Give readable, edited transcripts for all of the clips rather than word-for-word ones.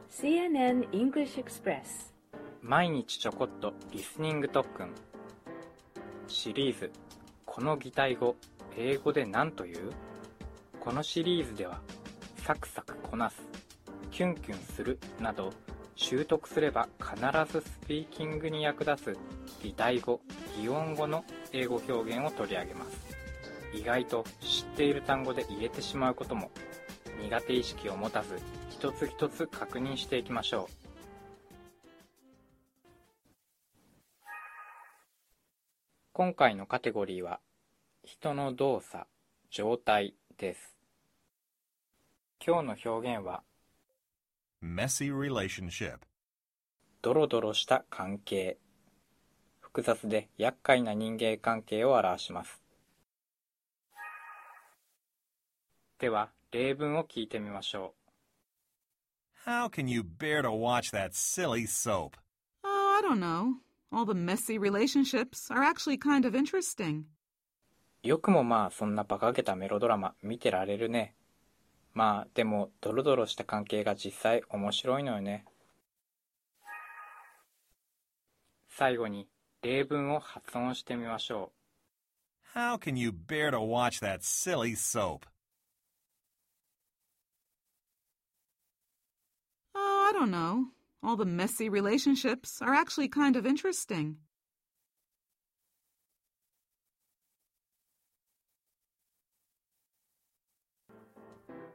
CNN English Express 毎日ちょこっとリスニング特訓シリーズこの擬態語英語で何という？このシリーズではサクサクこなす、キュンキュンするなど習得すれば必ずスピーキングに役立つ擬態語、擬音語の英語表現を取り上げます。意外と知っている単語で言えてしまうことも苦手意識を持たず一つ一つ確認していきましょう。今回のカテゴリーは人の動作、状態です。今日の表現は messy relationship ドロドロした関係、複雑で厄介な人間関係を表します。では例文を聞いてみましょう。 How can you bear to watch that silly soap? Oh, I don't know. All the messy relationships are actually kind of interesting. よくもまあそんな馬鹿げたメロドラマ見てられるね。まあでもドロドロした関係が実際面白いのよね。最後に例文を発音してみましょう。 How can you bear to watch that silly soap? Oh, I don't know. All the messy relationships are actually kind of interesting.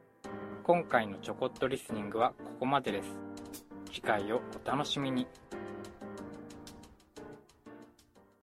今回のちょこっとリスニングはここまでです。次回をお楽しみに。